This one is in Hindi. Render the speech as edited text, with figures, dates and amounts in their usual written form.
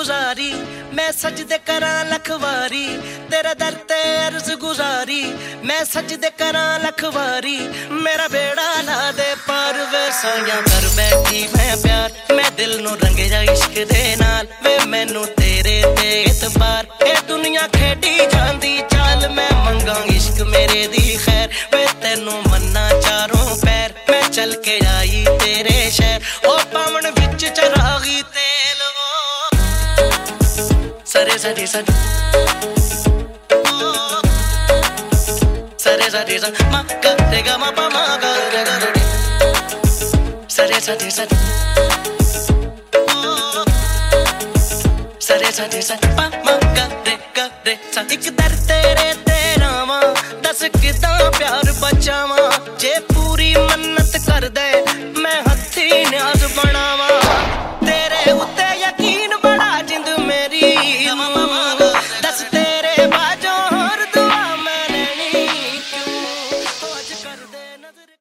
गुजारी, मैं सजदे करा लख वारी, तेरा दर ते अर्ज गुजारी, मैं सजदे करा लख वारी, मेरा बेड़ा ला दे पार वे साया कर बैठी मैं प्यार, मैं दिल नू रंगेया इश्क दे नाल वे मैनू तेरे ते इतबार, ए दुनिया खेडी जांदी चाल मैं मंगा इश्क मेरे दी खैर, वे तेनू मन्ना चारों पैर, मैं चल के आई तेरे शहर, ओ पावन विच चरागी तेल वो सरे सरे सरे सरे सरे सरे मा रे गा मा पा मा गा रे गा रे सरे सरे सरे सरे सरे सरे पा मा गा रे सा, एक दर तेरे तेरा वा दस किदां प्यार बचावा।